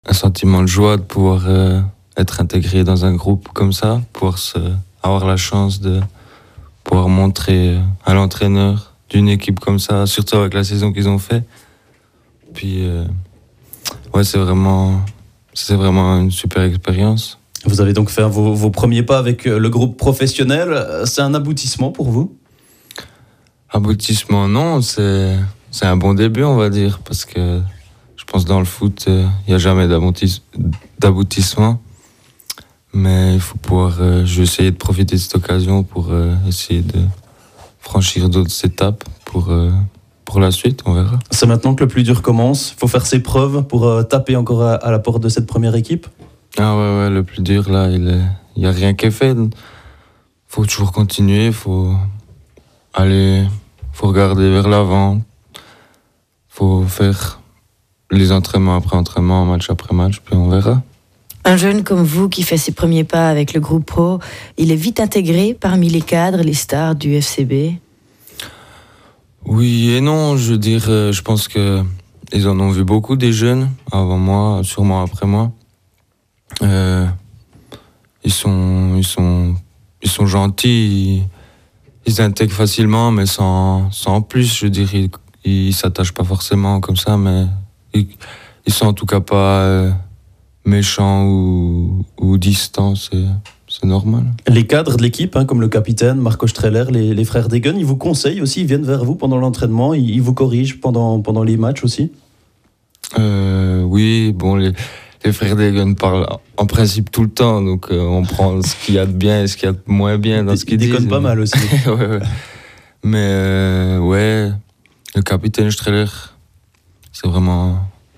un sentiment de joie de pouvoir être intégré dans un groupe comme ça, avoir la chance de pouvoir montrer à l'entraîneur d'une équipe comme ça, surtout avec la saison qu'ils ont fait. Puis, ouais, c'est vraiment une super expérience. Vous avez donc fait vos premiers pas avec le groupe professionnel. C'est un aboutissement pour vous ? Aboutissement, non, c'est un bon début, on va dire, parce que je pense que dans le foot, il n'y a jamais d'aboutissement. Mais il faut pouvoir, je vais essayer de profiter de cette occasion pour essayer de franchir d'autres étapes pour la suite, on verra. C'est maintenant que le plus dur commence. Il faut faire ses preuves pour taper encore à la porte de cette première équipe. Ah ouais, le plus dur là, il n'y a rien qui est fait. Faut toujours continuer, faut regarder vers l'avant, faut faire les entraînements après entraînement, match après match, puis on verra. Un jeune comme vous qui fait ses premiers pas avec le groupe pro, il est vite intégré parmi les cadres, les stars du FCB. Oui et non, je veux dire, je pense que ils en ont vu beaucoup des jeunes avant moi, sûrement après moi. Ils sont gentils, ils intègrent facilement, mais sans plus. Je veux dire, ils s'attachent pas forcément comme ça, mais ils sont en tout cas pas méchants ou distants. C'est normal. Les cadres de l'équipe, comme le capitaine, Marco Streller, les frères Degen, ils vous conseillent aussi, ils viennent vers vous pendant l'entraînement, ils vous corrigent pendant les matchs aussi ? Oui, bon, les frères Degen parlent en principe tout le temps, donc on prend ce qu'il y a de bien et ce qu'il y a de moins bien dans ce qu'ils disent. Ils déconnent pas mal aussi. Ouais. Mais ouais, le capitaine Streller, c'est vraiment...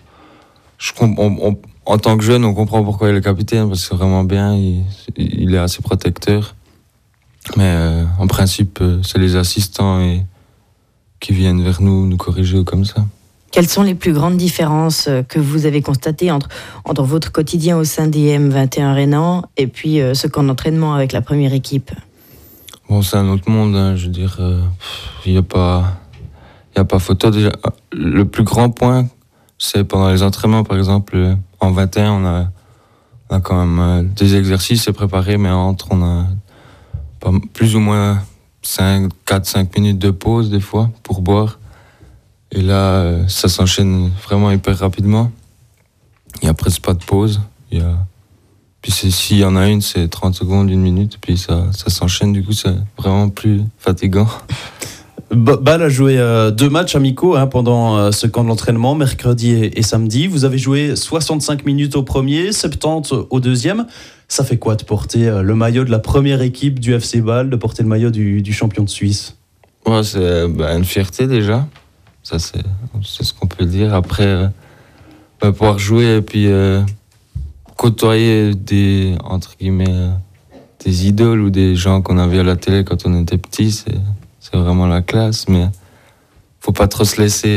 en tant que jeune, on comprend pourquoi il est le capitaine, parce que c'est vraiment bien, il est assez protecteur. Mais en principe, c'est les assistants qui viennent vers nous corriger comme ça. Quelles sont les plus grandes différences que vous avez constatées entre votre quotidien au sein des M21 Rhénan et puis ce qu'en entraînement avec la première équipe ? Bon, c'est un autre monde, je veux dire, il n'y a pas photo. Déjà, le plus grand point, c'est pendant les entraînements, par exemple, en 21, on a quand même des exercices à préparer, mais on a plus ou moins 4-5 minutes de pause des fois pour boire. Et là, ça s'enchaîne vraiment hyper rapidement. Il n'y a presque pas de pause. Puis s'il y en a une, c'est 30 secondes, 1 minute, puis ça s'enchaîne, du coup c'est vraiment plus fatigant. Bâle a joué 2 matchs amicaux pendant ce camp de l'entraînement, mercredi et samedi. Vous avez joué 65 minutes au premier, 70 au deuxième. Ça fait quoi de porter le maillot de la première équipe du FC Bâle, de porter le maillot du champion de Suisse ? Ouais, c'est une fierté déjà. Ça, c'est ce qu'on peut dire. Après, pouvoir jouer et puis côtoyer entre guillemets, des idoles ou des gens qu'on a vus à la télé quand on était petit, c'est vraiment la classe. Mais faut pas trop se laisser,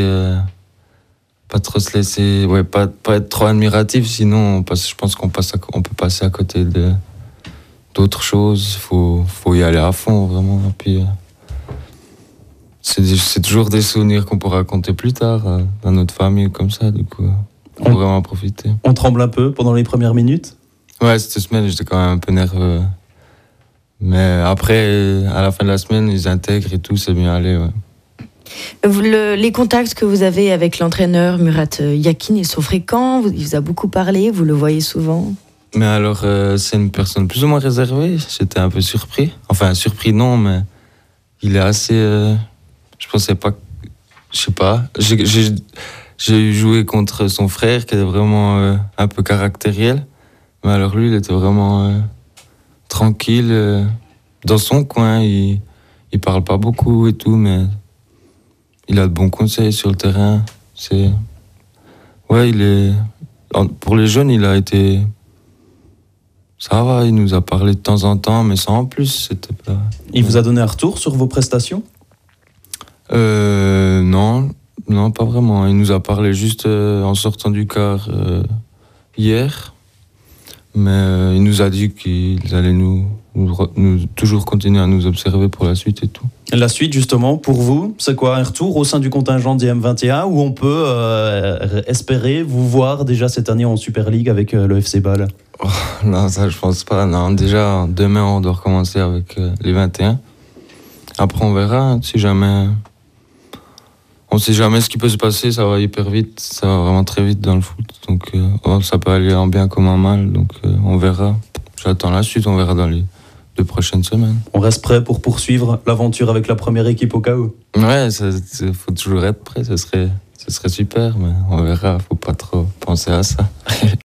pas être trop admiratif, sinon je pense qu'on peut passer à côté d'autres choses. Faut y aller à fond, vraiment. Et puis, c'est toujours des souvenirs qu'on pourra raconter plus tard dans notre famille comme ça, du coup on peut vraiment en profiter. On tremble un peu pendant les premières minutes ? Ouais, cette semaine j'étais quand même un peu nerveux, mais après à la fin de la semaine ils intègrent et tout, c'est bien allé. Ouais. Les contacts que vous avez avec l'entraîneur Murat Yakin, ils sont fréquents, il vous a beaucoup parlé, vous le voyez souvent ? Mais alors c'est une personne plus ou moins réservée, j'étais un peu surpris, enfin surpris non, mais il est assez... je pensais pas... Je sais pas. J'ai joué contre son frère qui était vraiment un peu caractériel. Mais alors lui, il était vraiment tranquille. Dans son coin, il parle pas beaucoup et tout, mais il a de bons conseils sur le terrain. Ouais, pour les jeunes, il a été... Ça va, il nous a parlé de temps en temps, mais sans plus, c'était pas... Il vous a donné un retour sur vos prestations ? Non, pas vraiment. Il nous a parlé juste en sortant du car hier. Mais il nous a dit qu'ils allaient nous toujours continuer à nous observer pour la suite et tout. La suite, justement, pour vous, c'est quoi? Un retour au sein du contingent d'IM21 où on peut espérer vous voir déjà cette année en Super League avec le FC Bâle? Oh, non, ça je pense pas. Non, déjà, demain, on doit recommencer avec les 21. Après, on verra. Si jamais... On sait jamais ce qui peut se passer, ça va hyper vite. Ça va vraiment très vite dans le foot. Donc, ça peut aller en bien comme en mal. Donc, on verra. J'attends la suite, on verra dans les 2 prochaines semaines. On reste prêt pour poursuivre l'aventure avec la première équipe au cas où? Ouais, faut toujours être prêt. Ce serait super, mais on verra. Faut pas trop penser à ça.